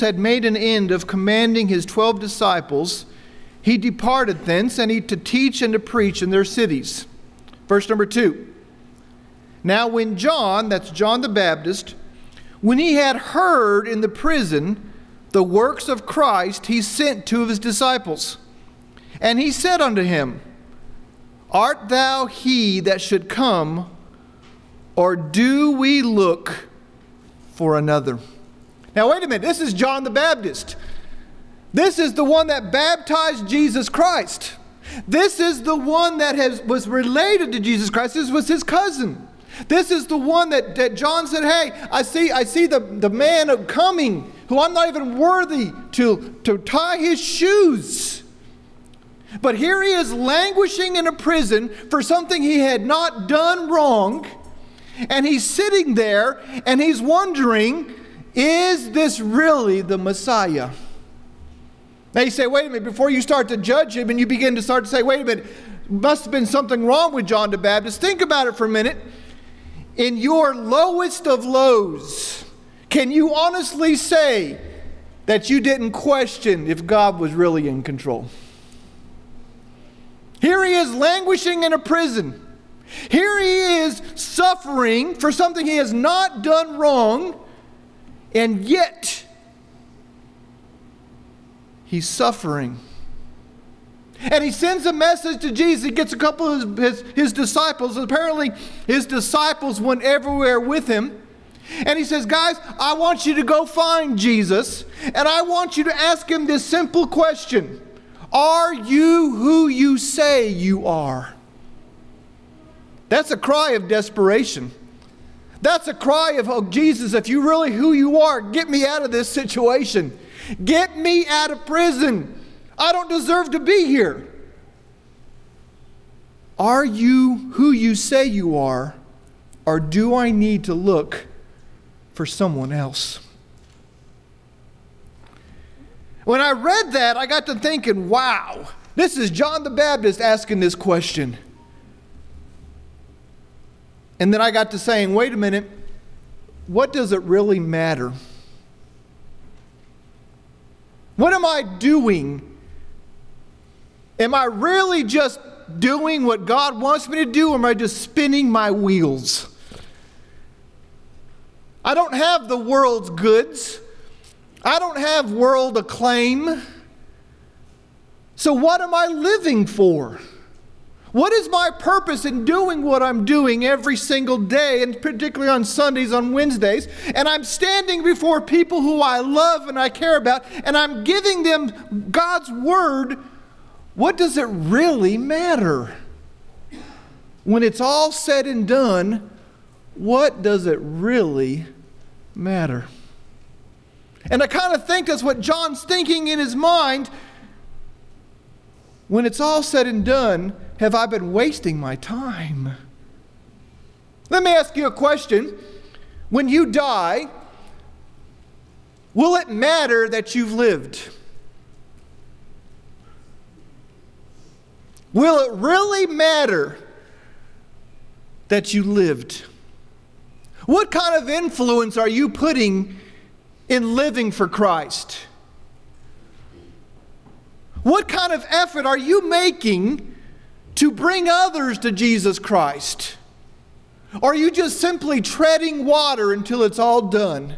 had made an end of commanding his 12 disciples, he departed thence, and he to teach and to preach in their cities. Verse number 2. Now when John, that's John the Baptist, when he had heard in the prison the works of Christ, he sent 2 of his disciples. And he said unto him, Art thou he that should come, or do we look for another? Now wait a minute, this is John the Baptist. This is the one that baptized Jesus Christ. This is the one that was related to Jesus Christ. This was his cousin. This is the one that John said, hey, I see the man coming who I'm not even worthy to tie his shoes. But here he is languishing in a prison for something he had not done wrong. And he's sitting there and he's wondering, is this really the Messiah? Now you say, wait a minute, before you start to judge him and you begin to start to say, wait a minute, must have been something wrong with John the Baptist. Think about it for a minute. In your lowest of lows, can you honestly say that you didn't question if God was really in control? Here he is languishing in a prison. Here he is suffering for something he has not done wrong, and yet he's suffering. And he sends a message to Jesus. He gets a couple of his disciples. Apparently his disciples went everywhere with him. And he says, guys, I want you to go find Jesus, and I want you to ask him this simple question. Are you who you say you are? That's a cry of desperation. That's a cry of, oh, Jesus, if you really who you are, get me out of this situation. Get me out of prison. I don't deserve to be here. Are you who you say you are, or do I need to look for someone else? When I read that, I got to thinking, wow, this is John the Baptist asking this question. And then I got to saying, wait a minute, what does it really matter? What am I doing? Am I really just doing what God wants me to do, or am I just spinning my wheels? I don't have the world's goods. I don't have world acclaim. So what am I living for? What is my purpose in doing what I'm doing every single day, and particularly on Sundays, on Wednesdays? And I'm standing before people who I love and I care about, and I'm giving them God's word. What does it really matter? When it's all said and done, what does it really matter? And I kind of think that's what John's thinking in his mind. When it's all said and done, have I been wasting my time? Let me ask you a question. When you die, will it matter that you've lived? Will it really matter that you lived? What kind of influence are you putting in living for Christ? What kind of effort are you making to bring others to Jesus Christ? Or are you just simply treading water until it's all done?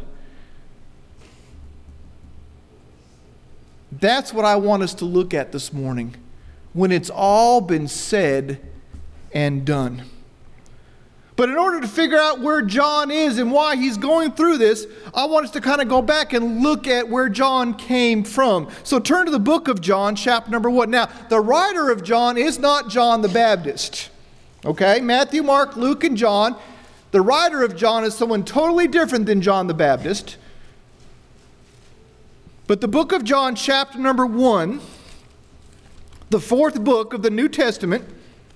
That's what I want us to look at this morning, when it's all been said and done. But in order to figure out where John is and why he's going through this, I want us to kind of go back and look at where John came from. So turn to the book of John, chapter number 1. Now, the writer of John is not John the Baptist. Okay? Matthew, Mark, Luke, and John. The writer of John is someone totally different than John the Baptist. But the book of John, chapter number 1, the fourth book of the New Testament,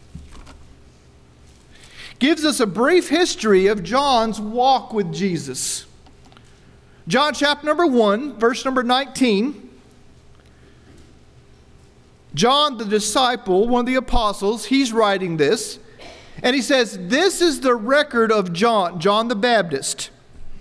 gives us a brief history of John's walk with Jesus. John chapter number 1, verse number 19. John the disciple, one of the apostles, he's writing this. And he says, this is the record of John the Baptist.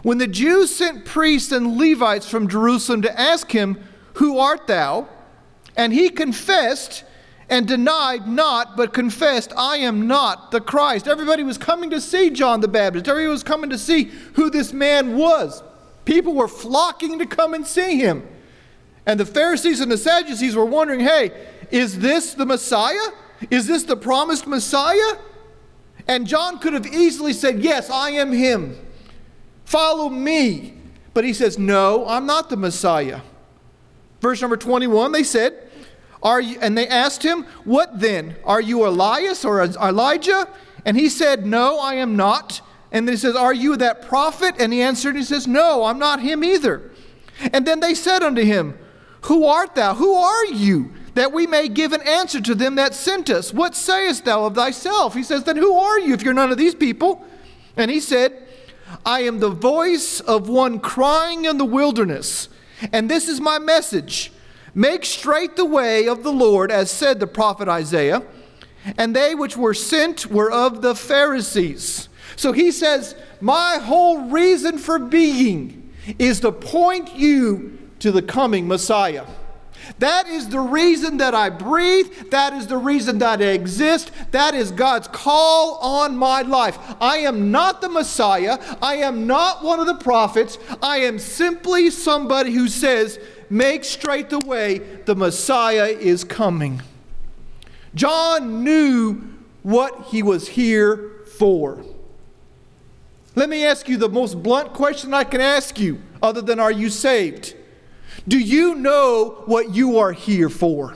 When the Jews sent priests and Levites from Jerusalem to ask him, "Who art thou?" and he confessed and denied not, but confessed, "I am not the Christ." Everybody was coming to see John the Baptist. Everybody was coming to see who this man was. People were flocking to come and see him. And the Pharisees and the Sadducees were wondering, hey, is this the Messiah? Is this the promised Messiah? And John could have easily said, yes, I am him. Follow me. But he says, no, I'm not the Messiah. Verse number 21, they said, and they asked him, what then? Are you Elias or Elijah? And he said, no, I am not. And they says, are you that prophet? And he answered, and he says, no, I'm not him either. And then they said unto him, who art thou? Who are you? That we may give an answer to them that sent us. What sayest thou of thyself? He says, then who are you if you're none of these people? And he said, I am the voice of one crying in the wilderness. And this is my message. Make straight the way of the Lord, as said the prophet Isaiah. And they which were sent were of the Pharisees. So he says, my whole reason for being is to point you to the coming Messiah. That is the reason that I breathe. That is the reason that I exist. That is God's call on my life. I am not the Messiah. I am not one of the prophets. I am simply somebody who says, make straight the way, the Messiah is coming. John knew what he was here for. Let me ask you the most blunt question I can ask you, other than are you saved? Do you know what you are here for?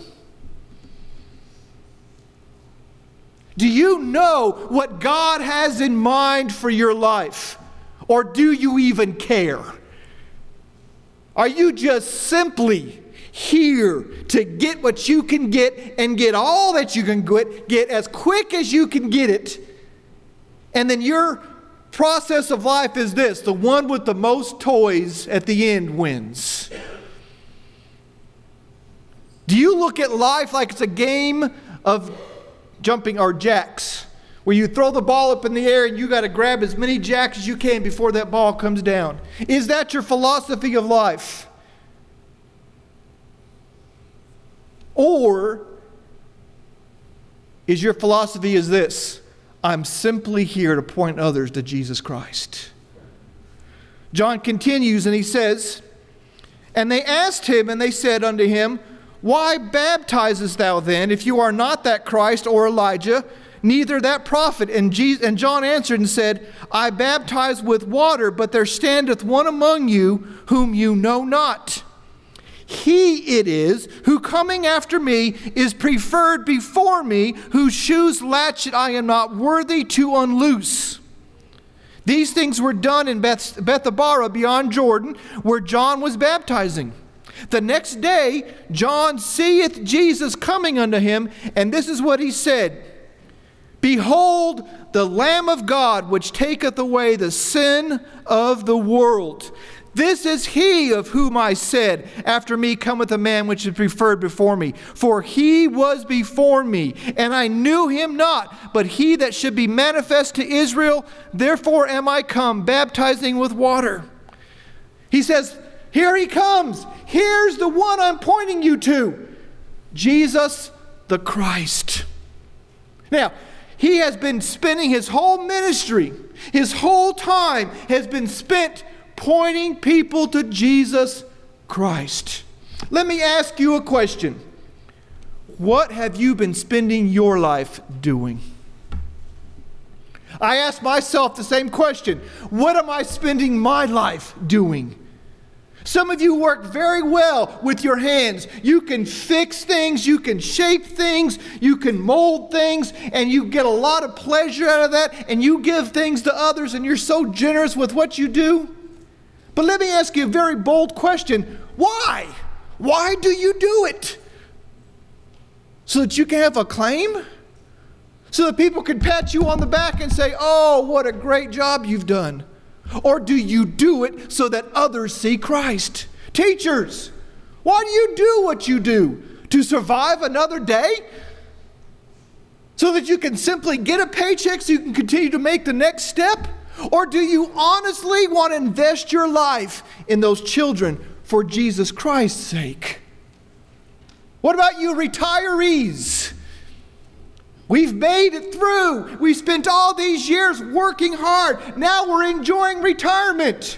Do you know what God has in mind for your life? Or do you even care? Are you just simply here to get what you can get and get all that you can get as quick as you can get it? And then your process of life is this: the one with the most toys at the end wins. Do you look at life like it's a game of jumping or jacks, where you throw the ball up in the air and you got to grab as many jacks as you can before that ball comes down? Is that your philosophy of life? Or is your philosophy is this: I'm simply here to point others to Jesus Christ? John continues and he says, and they asked him, and they said unto him, why baptizest thou then, if you are not that Christ or Elijah, neither that prophet? And John answered and said, I baptize with water, but there standeth one among you whom you know not. He it is who coming after me is preferred before me, whose shoes latchet I am not worthy to unloose. These things were done in Bethabara beyond Jordan, where John was baptizing. The next day, John seeth Jesus coming unto him, and this is what he said: Behold, the Lamb of God, which taketh away the sin of the world. This is he of whom I said, after me cometh a man which is preferred before me. For he was before me, and I knew him not, but he that should be manifest to Israel, therefore am I come, baptizing with water. He says, here he comes. Here's the one I'm pointing you to. Jesus the Christ. Now, he has been spending his whole ministry, his whole time has been spent pointing people to Jesus Christ. Let me ask you a question. What have you been spending your life doing? I ask myself the same question. What am I spending my life doing? Some of you work very well with your hands. You can fix things, you can shape things, you can mold things, and you get a lot of pleasure out of that, and you give things to others, and you're so generous with what you do. But let me ask you a very bold question. Why? Why do you do it? So that you can have a claim? So that people can pat you on the back and say, oh, what a great job you've done? Or do you do it so that others see Christ? Teachers, why do you do what you do? To survive another day? So that you can simply get a paycheck so you can continue to make the next step? Or do you honestly want to invest your life in those children for Jesus Christ's sake? What about you retirees? We've made it through. We spent all these years working hard. Now we're enjoying retirement.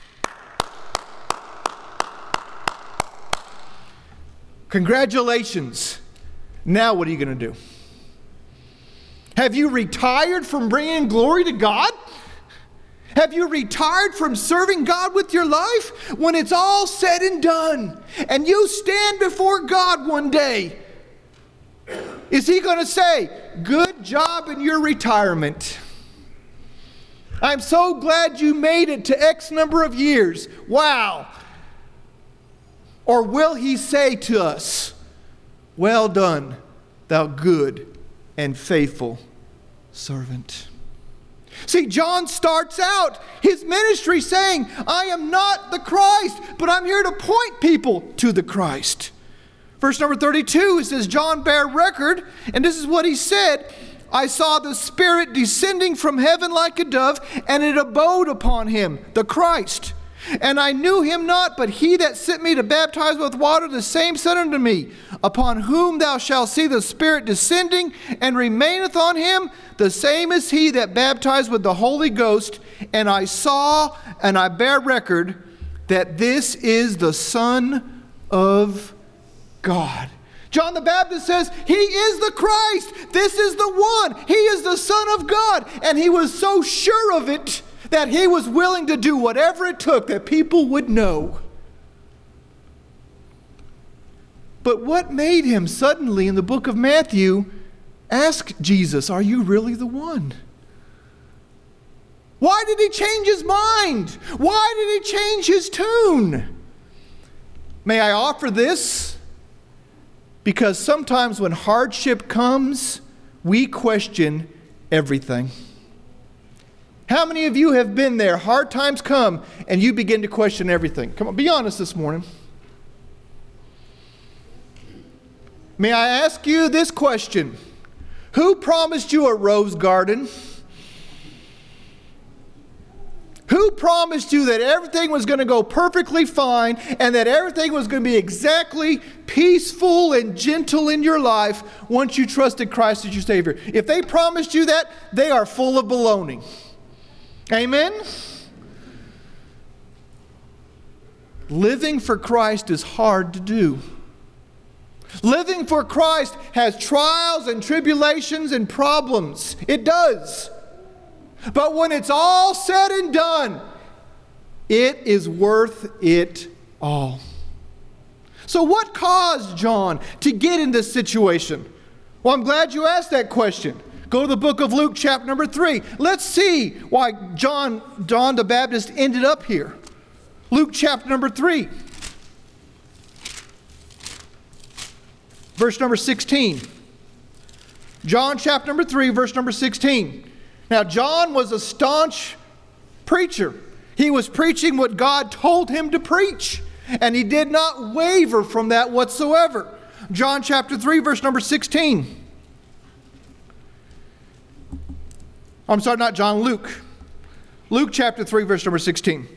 Congratulations. Now what are you going to do? Have you retired from bringing glory to God? Have you retired from serving God with your life? When it's all said and done, and you stand before God one day, is He going to say, "Good job in your retirement. I'm so glad you made it to X number of years. Wow." Or will He say to us, "Well done, thou good and faithful servant"? See, John starts out his ministry saying, "I am not the Christ, but I'm here to point people to the Christ." Verse number 32, it says, John bare record, and this is what he said, "I saw the Spirit descending from heaven like a dove, and it abode upon him," the Christ. "And I knew him not, but he that sent me to baptize with water, the same said unto me, Upon whom thou shalt see the Spirit descending, and remaineth on him, the same is he that baptized with the Holy Ghost. And I saw, and I bear record, that this is the Son of God." John the Baptist says, He is the Christ. This is the one. He is the Son of God. And he was so sure of it that he was willing to do whatever it took that people would know. But what made him suddenly in the book of Matthew ask Jesus, "Are you really the one?" Why did he change his mind? Why did he change his tune? May I offer this? Because sometimes when hardship comes, we question everything. How many of you have been there? Hard times come and you begin to question everything. Come on, be honest this morning. May I ask you this question? Who promised you a rose garden? Who promised you that everything was going to go perfectly fine and that everything was going to be exactly peaceful and gentle in your life once you trusted Christ as your Savior? If they promised you that, they are full of baloney. Amen? Living for Christ is hard to do. Living for Christ has trials and tribulations and problems. It does. But when it's all said and done, it is worth it all. So what caused John to get in this situation? Well, I'm glad you asked that question. Go to the book of Luke, chapter number 3. Let's see why John the Baptist ended up here. Luke, chapter number 3. Verse number 16. John, chapter number 3, verse number 16. Now, John was a staunch preacher. He was preaching what God told him to preach, and he did not waver from that whatsoever. John, chapter 3, verse number 16. I'm sorry, not John, Luke. Luke chapter 3, verse number 16.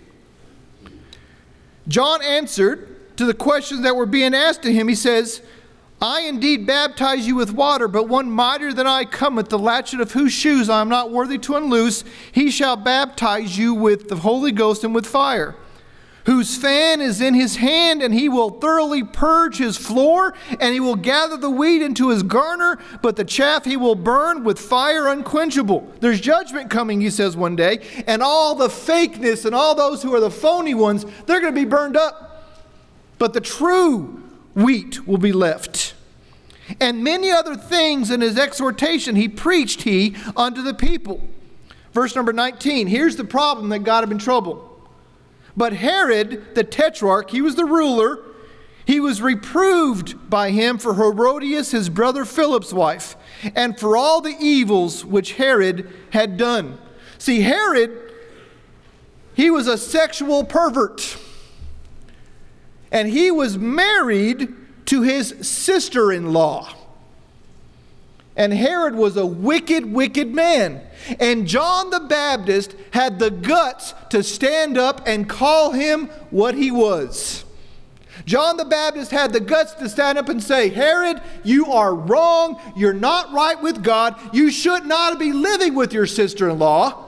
John answered to the questions that were being asked to him. He says, "I indeed baptize you with water, but one mightier than I cometh, the latchet of whose shoes I am not worthy to unloose. He shall baptize you with the Holy Ghost and with fire, whose fan is in his hand, and he will thoroughly purge his floor, and he will gather the wheat into his garner, but the chaff he will burn with fire unquenchable." There's judgment coming, he says, one day, and all the fakeness and all those who are the phony ones, they're going to be burned up. But the true wheat will be left. And many other things in his exhortation he preached unto the people. Verse number 19, here's the problem that got him in trouble. "But Herod the Tetrarch," he was the ruler, "he was reproved by him for Herodias his brother Philip's wife, and for all the evils which Herod had done." See, Herod, he was a sexual pervert. And he was married to his sister-in-law. And Herod was a wicked, wicked man. And John the Baptist had the guts to stand up and call him what he was. John the Baptist had the guts to stand up and say, Herod, you are wrong. You're not right with God. You should not be living with your sister-in-law.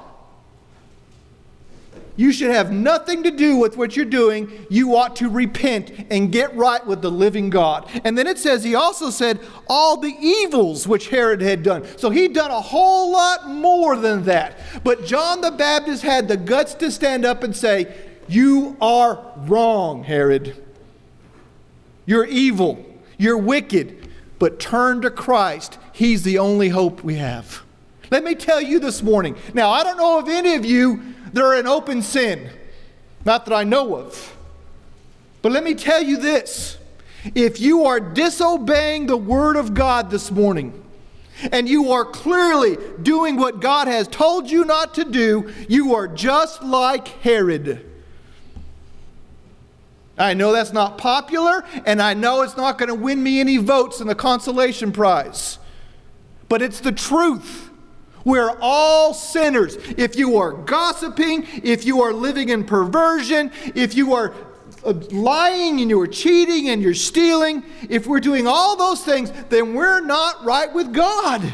You should have nothing to do with what you're doing. You ought to repent and get right with the living God. And then it says, he also said, all the evils which Herod had done. So he'd done a whole lot more than that. But John the Baptist had the guts to stand up and say, you are wrong, Herod. You're evil. You're wicked. But turn to Christ. He's the only hope we have. Let me tell you this morning. Now, I don't know of any of you that are in open sin. Not that I know of. But let me tell you this. If you are disobeying the Word of God this morning, and you are clearly doing what God has told you not to do, you are just like Herod. I know that's not popular, and I know it's not going to win me any votes in the consolation prize. But it's the truth. We're all sinners. If you are gossiping, if you are living in perversion, if you are lying and you are cheating and you're stealing, if we're doing all those things, then we're not right with God.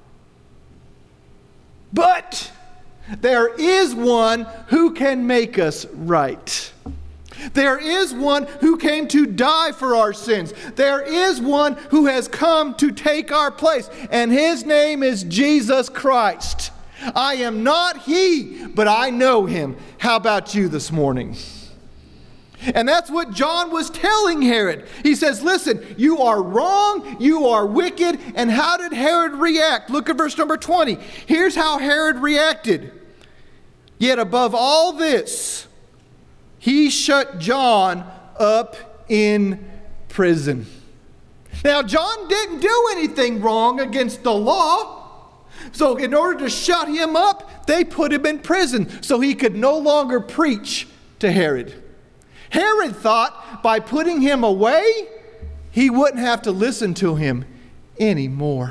But there is one who can make us right. There is one who came to die for our sins. There is one who has come to take our place, and his name is Jesus Christ. I am not he, but I know him. How about you this morning? And that's what John was telling Herod. He says, listen, you are wrong, you are wicked. And how did Herod react? Look at verse number 20. Here's how Herod reacted. Yet above all this, he shut John up in prison. Now, John didn't do anything wrong against the law. So in order to shut him up, they put him in prison so he could no longer preach to Herod. Herod thought by putting him away, he wouldn't have to listen to him anymore.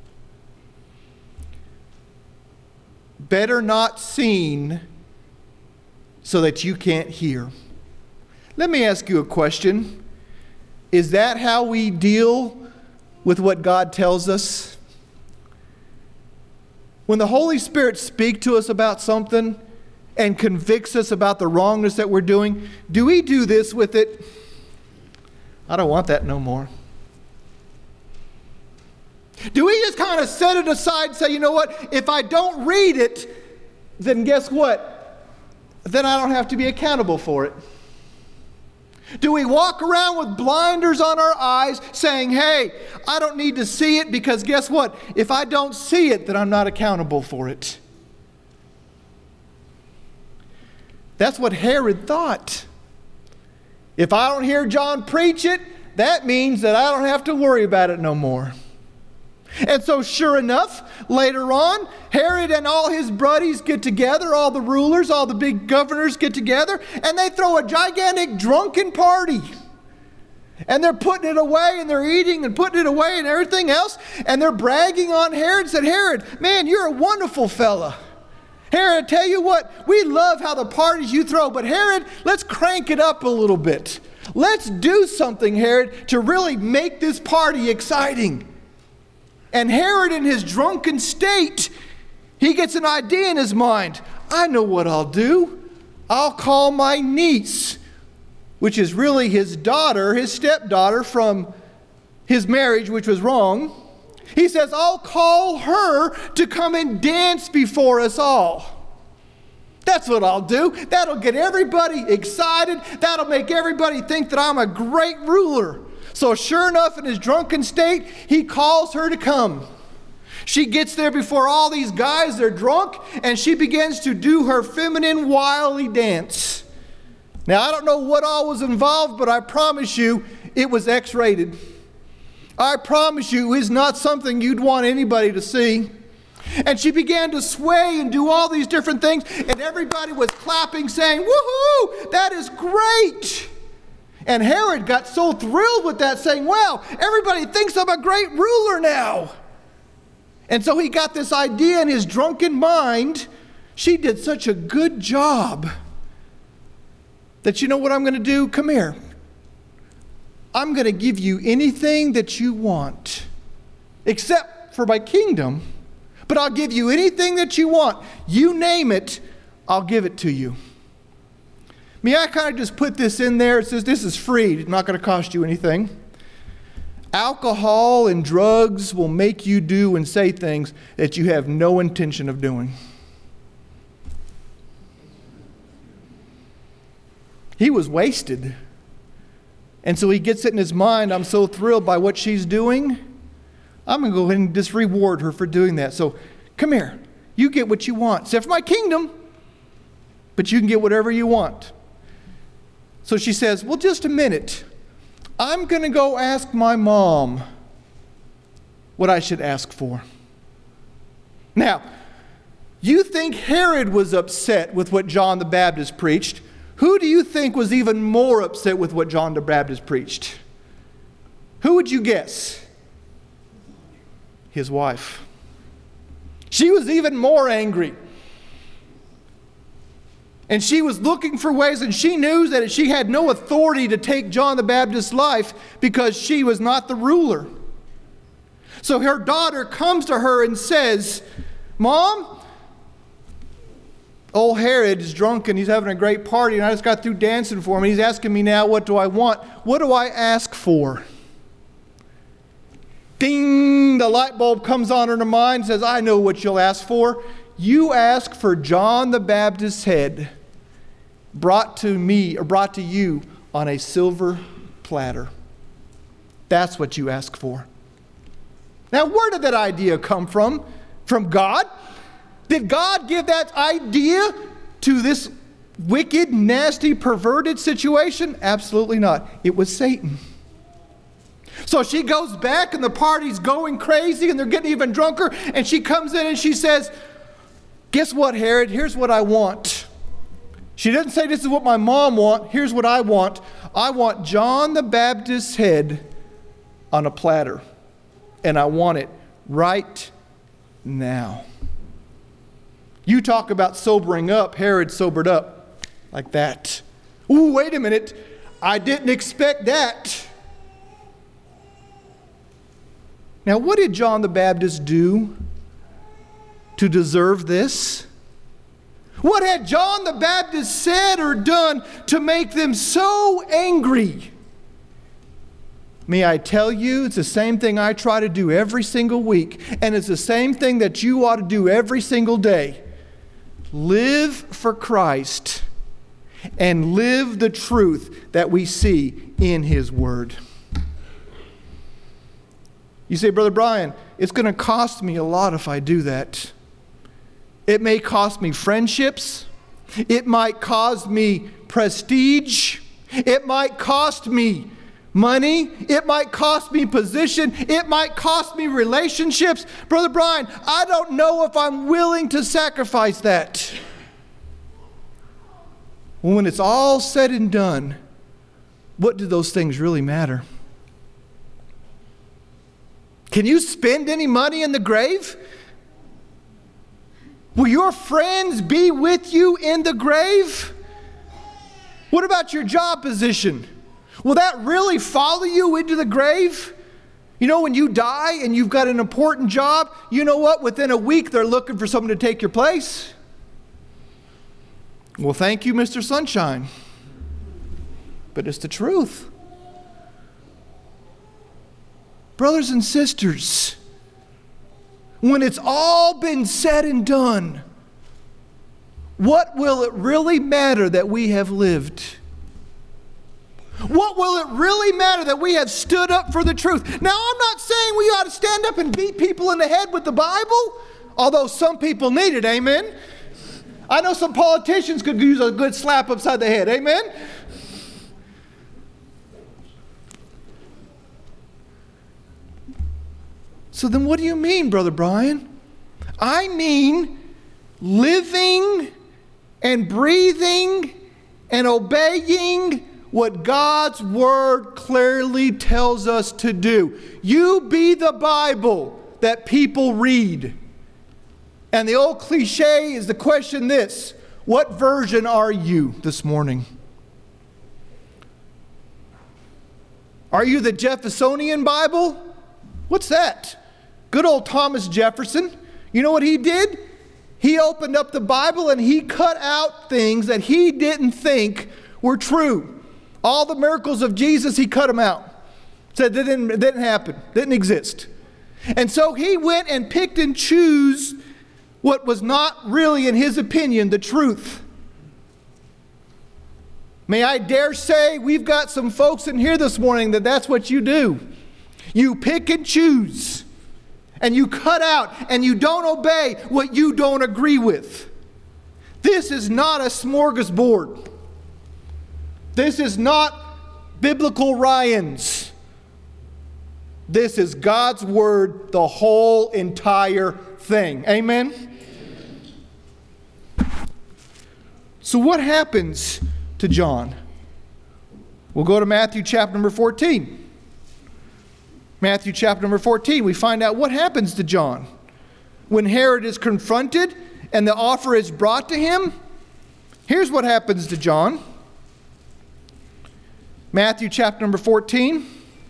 Better not seen so that you can't hear. Let me ask you a question. Is that how we deal with what God tells us? When the Holy Spirit speaks to us about something and convicts us about the wrongness that we're doing, do we do this with it? I don't want that no more. Do we just kind of set it aside and say, you know what, if I don't read it, then guess what? Then I don't have to be accountable for it. Do we walk around with blinders on our eyes saying, hey, I don't need to see it because guess what? If I don't see it, then I'm not accountable for it. That's what Herod thought. If I don't hear John preach it, that means that I don't have to worry about it no more. And so sure enough, later on, Herod and all his buddies get together, all the rulers, all the big governors get together, and they throw a gigantic drunken party. And they're putting it away, and they're eating and putting it away and everything else, and they're bragging on Herod, said, Herod, man, you're a wonderful fella. Herod, tell you what, we love how the parties you throw, but Herod, let's crank it up a little bit. Let's do something, Herod, to really make this party exciting. And Herod, in his drunken state, he gets an idea in his mind. I know what I'll do. I'll call my niece, which is really his daughter, his stepdaughter from his marriage, which was wrong. He says, I'll call her to come and dance before us all. That's what I'll do. That'll get everybody excited. That'll make everybody think that I'm a great ruler. So sure enough, in his drunken state, he calls her to come. She gets there before all these guys, they're drunk, and she begins to do her feminine, wily dance. Now, I don't know what all was involved, but I promise you, it was X-rated. I promise you, it's not something you'd want anybody to see. And she began to sway and do all these different things, and everybody was clapping, saying, woohoo, that is great. And Herod got so thrilled with that, saying, wow, everybody thinks I'm a great ruler now. And so he got this idea in his drunken mind. She did such a good job that, you know what I'm going to do? Come here. I'm going to give you anything that you want, except for my kingdom. But I'll give you anything that you want. You name it, I'll give it to you. May I kind of just put this in there? It says this is free. It's not going to cost you anything. Alcohol and drugs will make you do and say things that you have no intention of doing. He was wasted. And so he gets it in his mind, I'm so thrilled by what she's doing, I'm going to go ahead and just reward her for doing that. So come here. You get what you want. Except for my kingdom, but you can get whatever you want. So she says, well, just a minute. I'm going to go ask my mom what I should ask for. Now, you think Herod was upset with what John the Baptist preached. Who do you think was even more upset with what John the Baptist preached? Who would you guess? His wife. She was even more angry. And she was looking for ways, and she knew that she had no authority to take John the Baptist's life because she was not the ruler. So her daughter comes to her and says, Mom, old Herod is drunk and he's having a great party, and I just got through dancing for him, and he's asking me now, what do I want? What do I ask for? Ding! The light bulb comes on in her mind and says, I know what you'll ask for. You ask for John the Baptist's head brought to me, or brought to you on a silver platter. That's what you ask for. Now, where did that idea come from? From God? Did God give that idea to this wicked, nasty, perverted situation? Absolutely not. It was Satan. So she goes back and the party's going crazy and they're getting even drunker, and she comes in and she says, guess what, Herod? Here's what I want. She doesn't say this is what my mom wants. Here's what I want. I want John the Baptist's head on a platter, and I want it right now. You talk about sobering up. Herod sobered up like that. Ooh, wait a minute. I didn't expect that. Now, what did John the Baptist do to deserve this? What had John the Baptist said or done to make them so angry? May I tell you, it's the same thing I try to do every single week, and it's the same thing that you ought to do every single day. Live for Christ and live the truth that we see in His Word. You say, Brother Brian, it's going to cost me a lot if I do that. It may cost me friendships. It might cost me prestige. It might cost me money. It might cost me position. It might cost me relationships. Brother Brian, I don't know if I'm willing to sacrifice that. When it's all said and done, what do those things really matter? Can you spend any money in the grave? Will your friends be with you in the grave? What about your job position? Will that really follow you into the grave? You know, when you die and you've got an important job, you know what? Within a week, they're looking for someone to take your place. Well, thank you, Mr. Sunshine. But it's the truth. Brothers and sisters, when it's all been said and done, what will it really matter that we have lived? What will it really matter that we have stood up for the truth? Now, I'm not saying we ought to stand up and beat people in the head with the Bible, although some people need it, amen? I know some politicians could use a good slap upside the head, amen? So then what do you mean, Brother Brian? I mean living and breathing and obeying what God's Word clearly tells us to do. You be the Bible that people read. And the old cliche is the question this: what version are you this morning? Are you the Jeffersonian Bible? What's that? Good old Thomas Jefferson. You know what he did? He opened up the Bible and he cut out things that he didn't think were true. All the miracles of Jesus, he cut them out. Said it didn't happen, didn't exist. And so he went and picked and chose what was not really, in his opinion, the truth. May I dare say we've got some folks in here this morning that's what you do. You pick and choose, and you cut out, and you don't obey what you don't agree with. This is not a smorgasbord. This is not biblical Ryans. This is God's Word, the whole entire thing. Amen? So what happens to John? We'll go to Matthew chapter number 14. Matthew chapter number 14, we find out what happens to John. When Herod is confronted and the offer is brought to him, here's what happens to John. Matthew chapter number 14.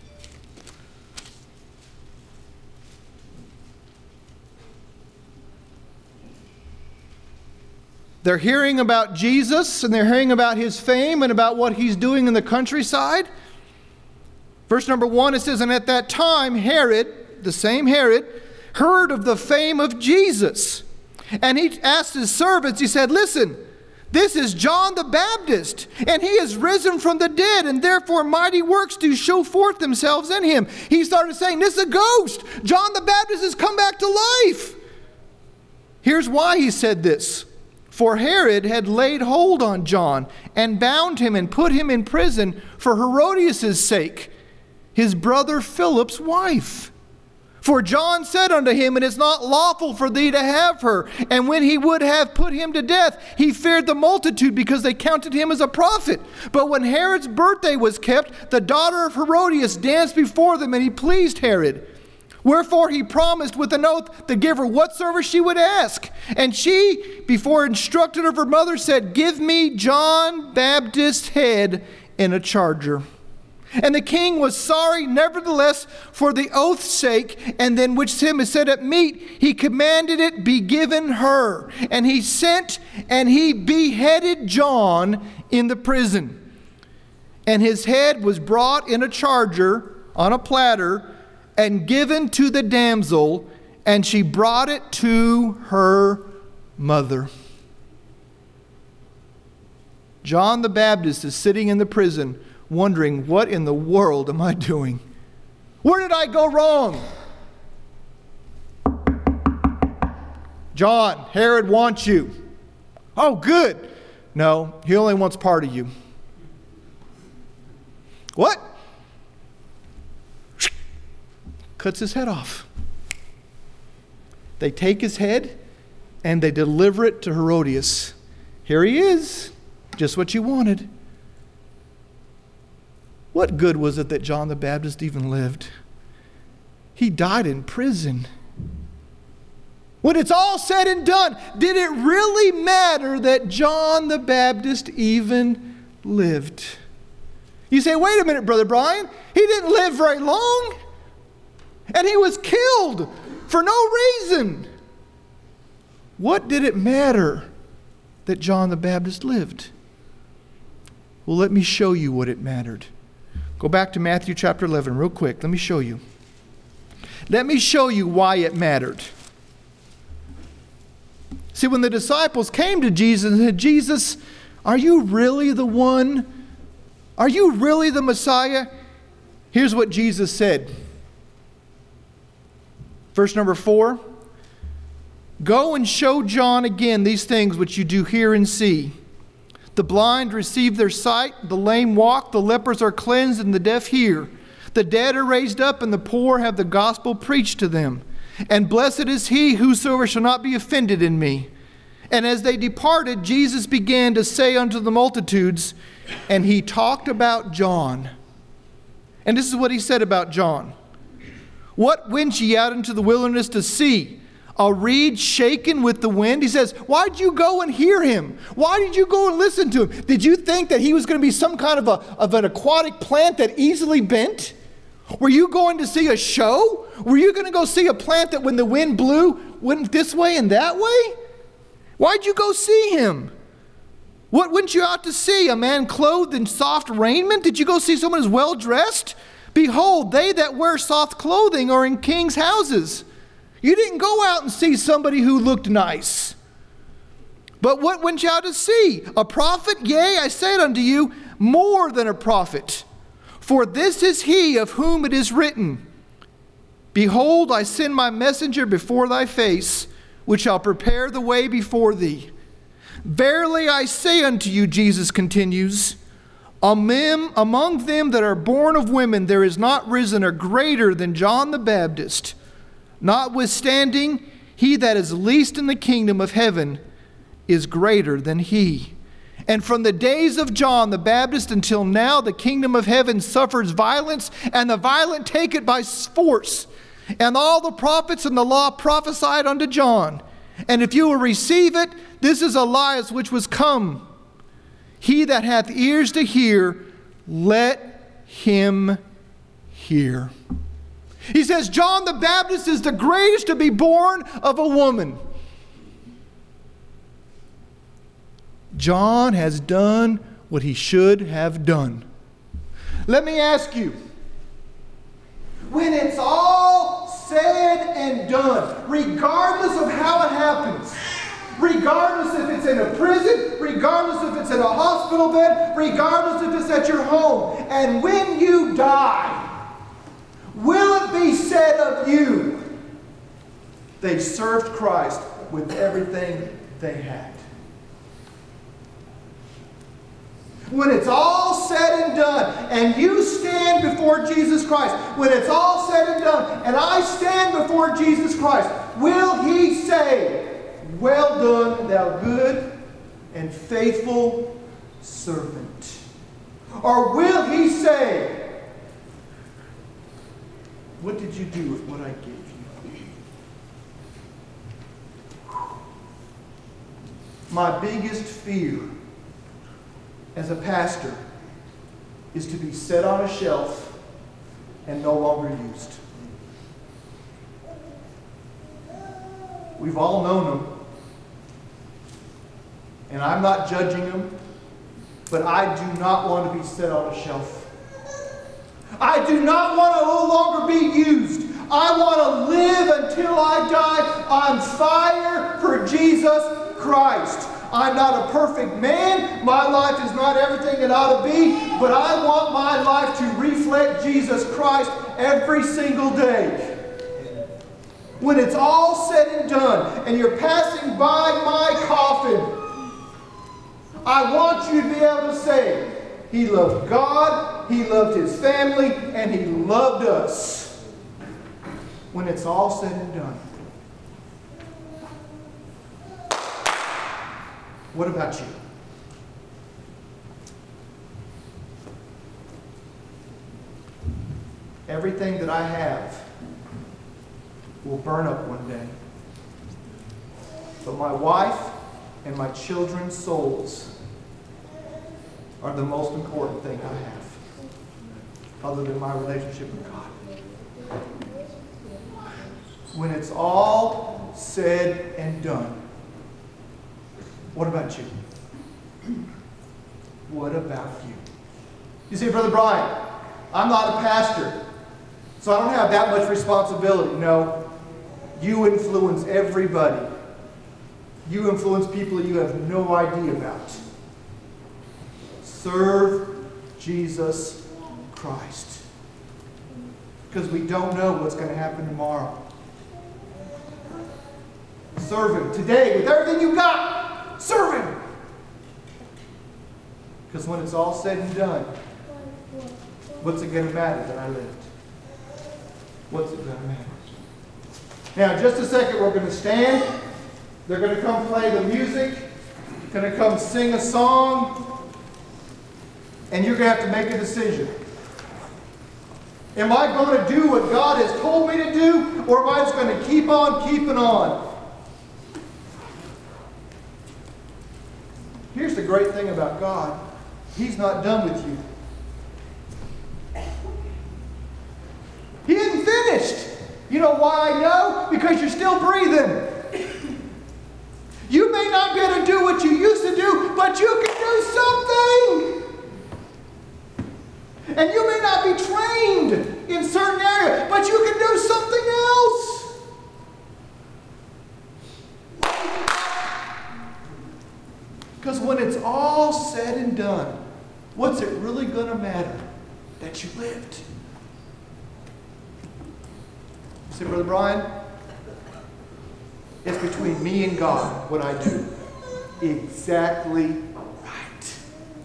They're hearing about Jesus, and they're hearing about his fame and about what he's doing in the countryside. Verse number 1, it says, "And at that time Herod," the same Herod, "heard of the fame of Jesus. And he asked his servants," he said, "Listen, this is John the Baptist, and he is risen from the dead, and therefore mighty works do show forth themselves in him." He started saying, "This is a ghost. John the Baptist has come back to life." Here's why he said this. For Herod had laid hold on John and bound him and put him in prison for Herodias' sake, his brother Philip's wife. For John said unto him, "It is not lawful for thee to have her." And when he would have put him to death, he feared the multitude, because they counted him as a prophet. But when Herod's birthday was kept, the daughter of Herodias danced before them, and he pleased Herod. Wherefore he promised with an oath to give her whatsoever she would ask. And she, before instructed of her mother, said, "Give me John Baptist's head in a charger." And the king was sorry, nevertheless, for the oath's sake, and then which him is set at meat, he commanded it be given her. And he sent, and he beheaded John in the prison. And his head was brought in a charger on a platter, and given to the damsel, and she brought it to her mother. John the Baptist is sitting in the prison wondering, what in the world am I doing? Where did I go wrong? John, Herod wants you. Oh, good. No, he only wants part of you. What? Cuts his head off. They take his head and they deliver it to Herodias. Here he is, just what you wanted. What good was it that John the Baptist even lived? He died in prison. When it's all said and done, did it really matter that John the Baptist even lived? You say, wait a minute, Brother Brian, he didn't live very long. And he was killed for no reason. What did it matter that John the Baptist lived? Well, let me show you what it mattered. Go back to Matthew chapter 11 real quick. Let me show you. Let me show you why it mattered. See, when the disciples came to Jesus and said, "Jesus, are you really the one? Are you really the Messiah?" Here's what Jesus said. Verse number 4, "Go and show John again these things which you do hear and see. The blind receive their sight, the lame walk, the lepers are cleansed, and the deaf hear. The dead are raised up, and the poor have the gospel preached to them. And blessed is he whosoever shall not be offended in me." And as they departed, Jesus began to say unto the multitudes, and he talked about John. And this is what he said about John. What went ye out into the wilderness to see? A reed shaken with the wind? He says, why did you go and hear him? Why did you go and listen to him? Did you think that he was going to be some kind of an aquatic plant that easily bent? Were you going to see a show? Were you going to go see a plant that when the wind blew went this way and that way? Why'd you go see him? What went you out to see? A man clothed in soft raiment? Did you go see someone who's well dressed? Behold, they that wear soft clothing are in kings' houses. You didn't go out and see somebody who looked nice. But what went you out to see? A prophet? Yea, I say it unto you, more than a prophet. For this is he of whom it is written, Behold, I send my messenger before thy face, which shall prepare the way before thee. Verily I say unto you, Jesus continues, among them that are born of women there is not risen a greater than John the Baptist. Notwithstanding, he that is least in the kingdom of heaven is greater than he. And from the days of John the Baptist until now, the kingdom of heaven suffers violence, and the violent take it by force. And all the prophets and the law prophesied unto John. And if you will receive it, this is Elias which was come. He that hath ears to hear, let him hear. He says John the Baptist is the greatest to be born of a woman. John has done what he should have done. Let me ask you, when it's all said and done, regardless of how it happens, regardless if it's in a prison, regardless if it's in a hospital bed, regardless if it's at your home, and when you die, will it be said of you, they served Christ with everything they had? When it's all said and done, and you stand before Jesus Christ, when it's all said and done, and I stand before Jesus Christ, will he say, well done, thou good and faithful servant? Or will he say, what did you do with what I gave you? My biggest fear as a pastor is to be set on a shelf and no longer used. We've all known them, and I'm not judging them, but I do not want to be set on a shelf. I do not want to no longer be used. I want to live until I die on fire for Jesus Christ. I'm not a perfect man. My life is not everything it ought to be, but I want my life to reflect Jesus Christ every single day. When it's all said and done, and you're passing by my coffin, I want you to be able to say, he loved God, he loved his family, and he loved us. When it's all said and done. What about you? Everything that I have will burn up one day. But my wife and my children's souls are the most important thing I have, other than my relationship with God. When it's all said and done, what about you? What about you? You see, Brother Brian, I'm not a pastor, so I don't have that much responsibility. No, you influence everybody. You influence people that you have no idea about. Serve Jesus Christ. Because we don't know what's going to happen tomorrow. Serve Him today with everything you've got. Serve Him. Because when it's all said and done, what's it going to matter that I lived? What's it going to matter? Now, in just a second, we're going to stand. They're going to come play the music. They're going to come sing a song. And you're going to have to make a decision. Am I going to do what God has told me to do, or am I just going to keep on keeping on? Here's the great thing about God. He's not done with you. He isn't finished. You know why I know? Because you're still breathing. You may not be able to do what you used to do, but you can do something. And you may not be trained in certain areas, but you can do something else. Because when it's all said and done, what's it really going to matter? That you lived. Say, Brother Brian, it's between me and God what I do. Exactly right.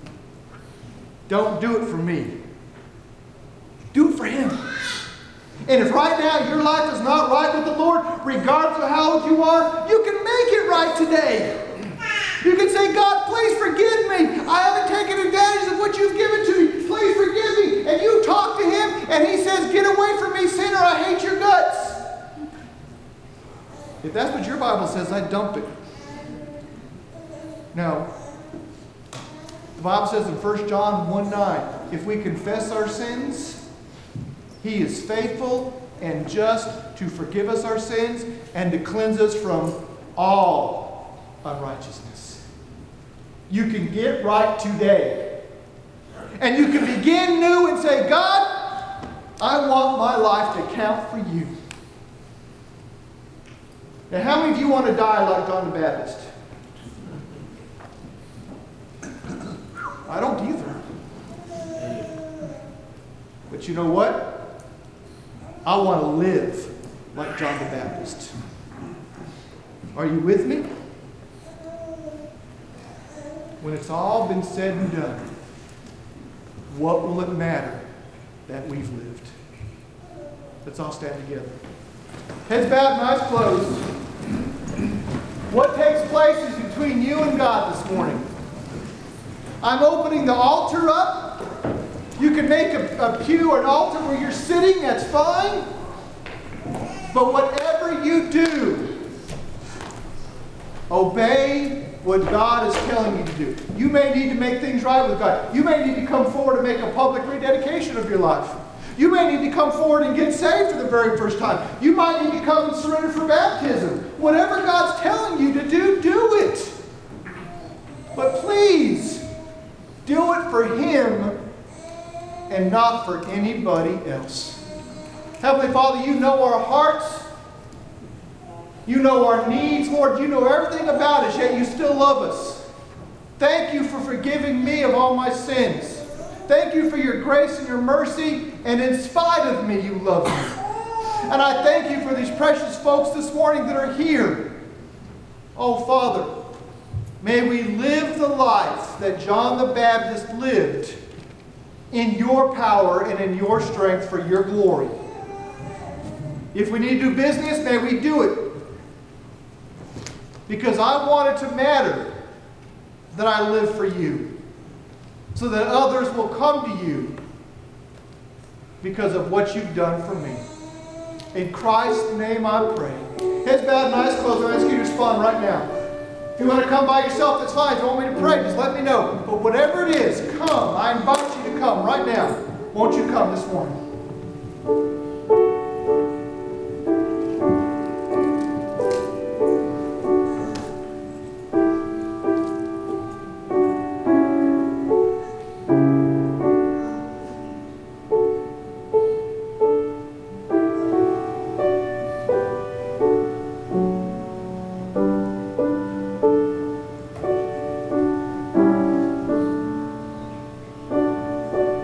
Don't do it for me. Do it for Him. And if right now your life is not right with the Lord, regardless of how old you are, you can make it right today. You can say, God, please forgive me. I haven't taken advantage of what you've given to me. Please forgive me. And you talk to Him, and He says, get away from me, sinner. I hate your guts. If that's what your Bible says, I dump it. No. The Bible says in 1 John 1:9, if we confess our sins, He is faithful and just to forgive us our sins and to cleanse us from all unrighteousness. You can get right today. And you can begin new and say, God, I want my life to count for you. Now, how many of you want to die like John the Baptist? I don't either. But you know what? I want to live like John the Baptist. Are you with me? When it's all been said and done, what will it matter that we've lived? Let's all stand together. Heads bowed and eyes closed. What takes place is between you and God this morning. I'm opening the altar up. You can make a pew or an altar where you're sitting, that's fine. But whatever you do, obey what God is telling you to do. You may need to make things right with God. You may need to come forward and make a public rededication of your life. You may need to come forward and get saved for the very first time. You might need to come and surrender for baptism. Whatever God's telling you to do, do it. But please, do it for Him and not for anybody else. Heavenly Father, you know our hearts. You know our needs, Lord. You know everything about us, yet you still love us. Thank you for forgiving me of all my sins. Thank you for your grace and your mercy, and in spite of me, you love me. And I thank you for these precious folks this morning that are here. Oh, Father, may we live the life that John the Baptist lived in your power and in your strength for your glory. If we need to do business, may we do it. Because I want it to matter that I live for you, so that others will come to you because of what you've done for me. In Christ's name I pray. Heads bowed and eyes closed. I ask you to respond right now. If you want to come by yourself, that's fine. If you want me to pray, just let me know. But whatever it is, come. I invite you to come right now. Won't you come this morning?